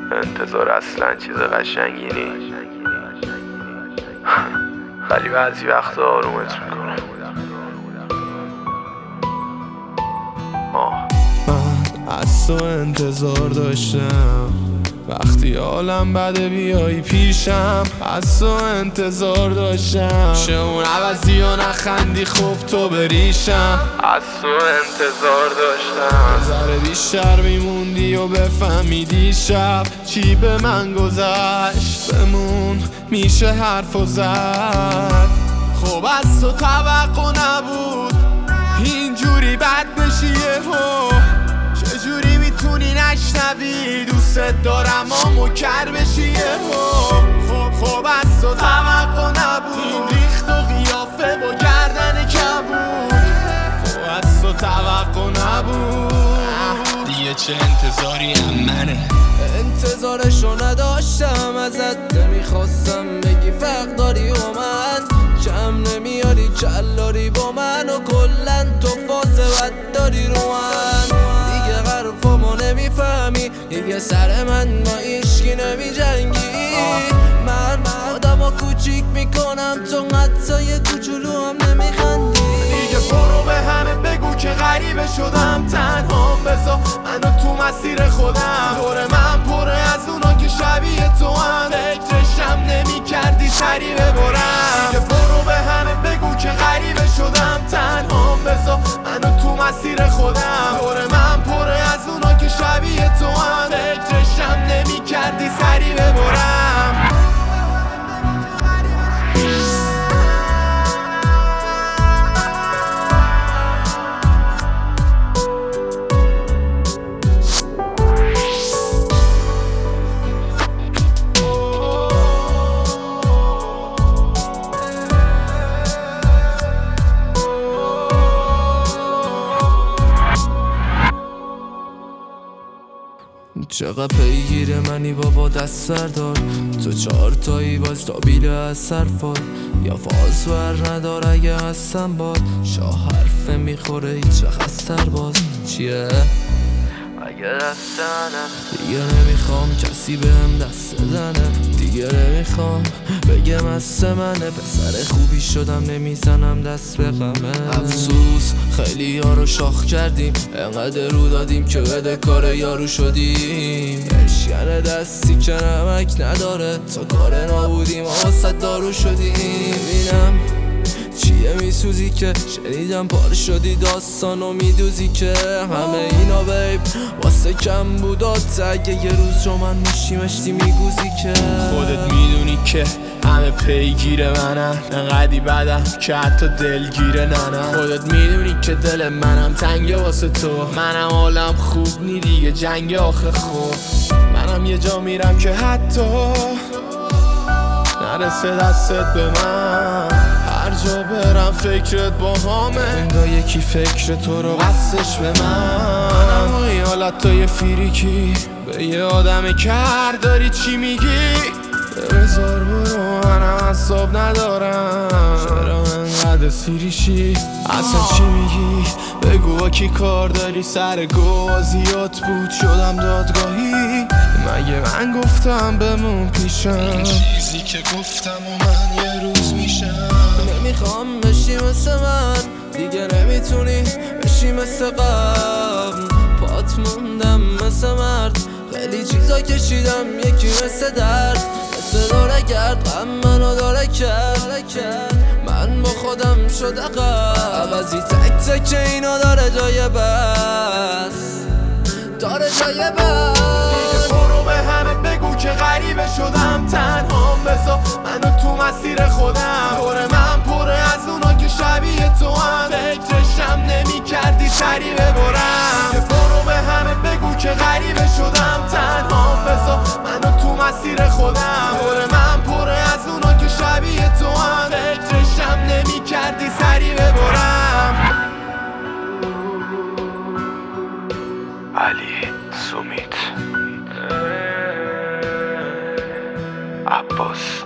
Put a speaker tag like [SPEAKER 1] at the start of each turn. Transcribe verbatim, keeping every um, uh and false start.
[SPEAKER 1] انتظار اصلا چیز قشنگی نی ولی بعضی وقتا آرومت میکنم.
[SPEAKER 2] من از تو انتظار داشتم وقتی حالم بده بیایی پیشم، از تو انتظار داشتم شه اون عوضی و نخندی خوب تو بریشم.
[SPEAKER 1] از تو انتظار داشتم
[SPEAKER 2] ذره بیشتر میموندی و بفهمیدی شب چی به من گذشت، بمون میشه حرف و زد. خب از تو توقع نبود اینجوری بد بشی یهو، چجوری میتونی نشنوی دوست دارم اما کر بشی یهو. خب خب از تو توقع نبود این ریخت و قیافه با گردن کبود. خب از تو توقع نبود دیگه چه انتظاری هم منه.
[SPEAKER 3] انتظارشو نداشتم ازت، نمیخواستم بگی فرق داری و من کم نمیاری کلاری با من و کلن تو فاز بد داری رو من. دیگه حرفامو نمیفهمی دیگه سر من با ایشکی نمی جنگی. من آدمو کوچیک میکنم تو حتی یه کوچولو هم نمیخندی.
[SPEAKER 2] دیگه برو به همه بگو که غریبه شدم، تنهام بذار منو تو مسیر خودم. دور من پره از اونا که شبیه تو هم، فکرشم نمی کردی سری ببرم. دیگه برو به همه بگو که غریبه شدم، تنهام بذار منو تو مسیر خودم. دور من پره از اونا که شبیه تو هم، فکرشم نمی کردی سری ببرم. چقدر پیگیر منی بابا دست سردار، تو چهار تایی باز تا بیله از سرفار. یا فاز ور ندار اگه هستم باد، شاه حرفه میخوره هیچ خستر باز. چیه؟
[SPEAKER 1] اگه دستنه
[SPEAKER 2] دیگه نمیخوام کسی بهم دست بزنه، دیگه نمیخوام بگم از منه. پسر خوبی شدم نمیزنم دست به غمه. افسوس خیلی یارو شاخ کردیم، انقدر رو دادیم که بده کار یارو شدیم. اشکن دستی که نمک نداره، تا کار نابودیم واسه دارو شدیم. بینم چیه میسوزی که شنیدم پار شدی داستانو میدوزی که همه اینا بیب واسه کم بودات. اگه یه روز رو من میشیمشتی میگوزی که خودت میدونی که همه پیگیر منن، انقدی بدم که حتی دلگیره ننم. خودت میدونی که دل منم تنگه واسه تو، منم حالم خوب نی دیگه جنگ آخه خوب. منم یه جا میرم که حتی نرسه دستت به من، هر جا برم فکرت با همه، انگاه یکی فکر تو رو بستش به من. منم و این حالت های فیریکی به یه آدم کر داری چی میگی؟ بذار برو منم حساب ندارم، چرا انقدر سیریشی؟ اصلا چی میگی؟ بگو با کی کار داری؟ سر گوازیات بود شدم دادگاهی. مگه من گفتم بمون پیشم این چیزی که گفتم و من یه روز میشم. نمیخوام بشی مثل من دیگه، نمیتونی بشی مثل قبل. پات موندم مثل مرد، خیلی چیزا کشیدم یکی مثل درد. مثل داره کرد غم منو داره کرد، من با خودم شده قبل. عوضی تک تک اینا داره جای بس، داره جای بس. دیگه برو به همه بگو که غریبه شدم، تنهام بذار منو تو مسیر خودم. دور من پره از اونا که شبیه تو هم، فکرشم نمی کردی سری ببرم. دیگه برو به همه بگو که غریبه شدم، تنهام بذار منو تو مسیر خودم. دور من پره از اونا که شبیه تو هم، فکرشم نمی کردی سری ببرم.
[SPEAKER 1] علی سومیت عباس